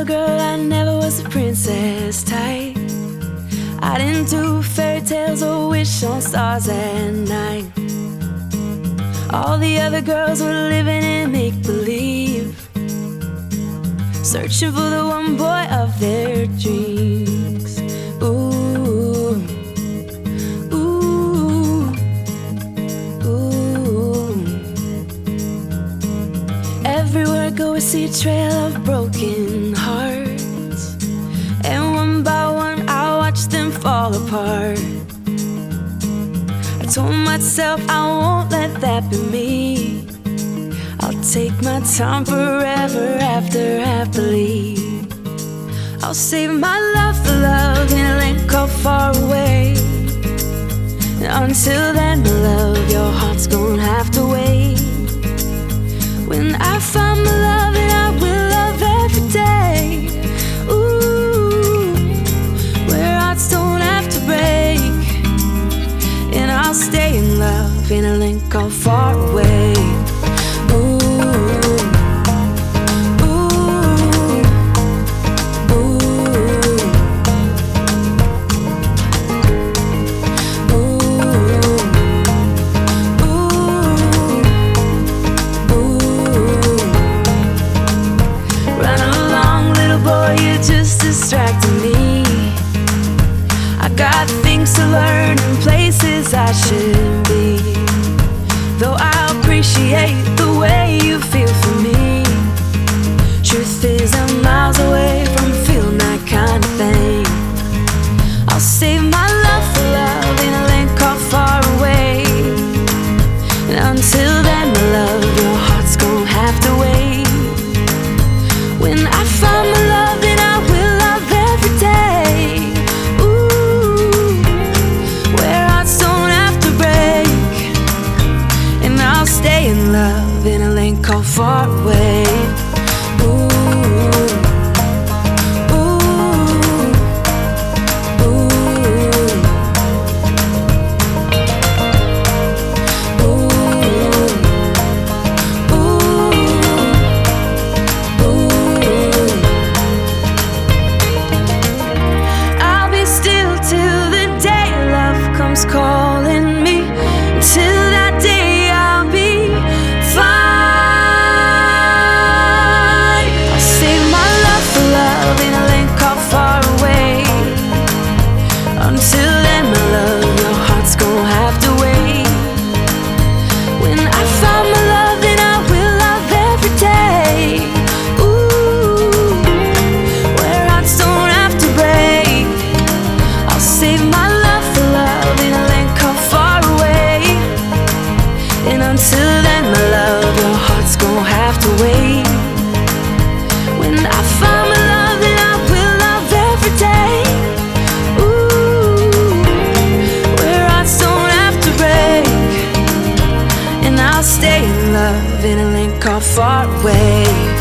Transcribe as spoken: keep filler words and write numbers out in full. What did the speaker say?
little girl, I never was a princess type. I didn't do fairy tales or wish on stars at night. All the other girls were living in make-believe, searching for the one boy of their dreams. Ooh, ooh, ooh. Everywhere I go I see a trail of broken hearts, and one by one I watch them fall apart. I told myself I won't let that be me. I'll take my time forever after happily. I'll save my love for love in a land called far away. Until then, my love, your heart's gonna have to wait. When I find my love, and I will love every day. Ooh, where hearts don't have to break. And I'll stay in love in a land called far away. Distracting me, I got things to learn and places I shouldn't be. Though I appreciate the way you feel for me, truth is I'm miles away from feeling that kind of thing. I'll save my love for love in a land called far away. And until then, my love, your heart's gonna have to wait. When I find my love, then I will in love in a lane called far away. Ooh, ooh, ooh, ooh, ooh. I'll be still till the day love comes calling me. Till that day I'll be until then, my love, your heart's gonna have to wait. When I find my love, then I will love every day. Ooh, where hearts don't have to break. I'll save my love for love in a land called far away. And until then, my love, your heart's gonna have to wait. When I find my love, then I will love every day. I'll stay in love in a land called far away.